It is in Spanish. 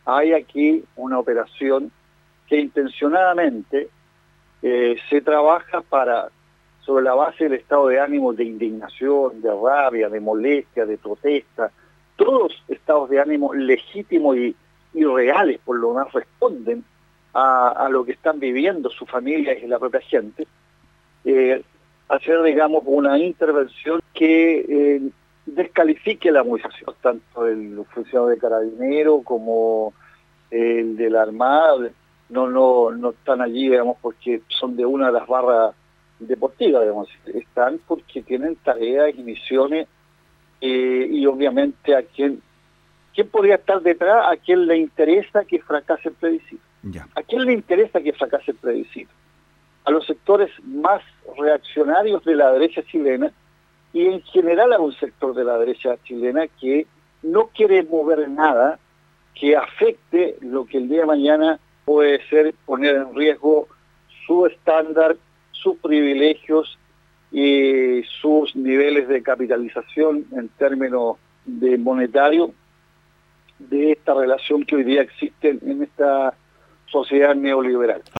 hay aquí una operación que intencionadamente se trabaja sobre la base del estado de ánimo de indignación, de rabia, de molestia, de protesta. Todos estados de ánimo legítimos y reales, por lo menos responden a lo que están viviendo sus familias y la propia gente. Hacer, digamos, una intervención que descalifique la movilización, tanto el funcionario de Carabineros como el de la Armada, no están allí, digamos, porque son de una de las barras deportivas, digamos, están porque tienen tareas y misiones, y obviamente ¿quién podría estar detrás? ¿A quién le interesa que fracase el plebiscito? Ya. ¿A quién le interesa que fracase el plebiscito? A los sectores más reaccionarios de la derecha chilena, y en general a un sector de la derecha chilena que no quiere mover nada que afecte lo que el día de mañana puede ser poner en riesgo su estándar, sus privilegios y sus niveles de capitalización en términos de monetario de esta relación que hoy día existe en esta sociedad neoliberal.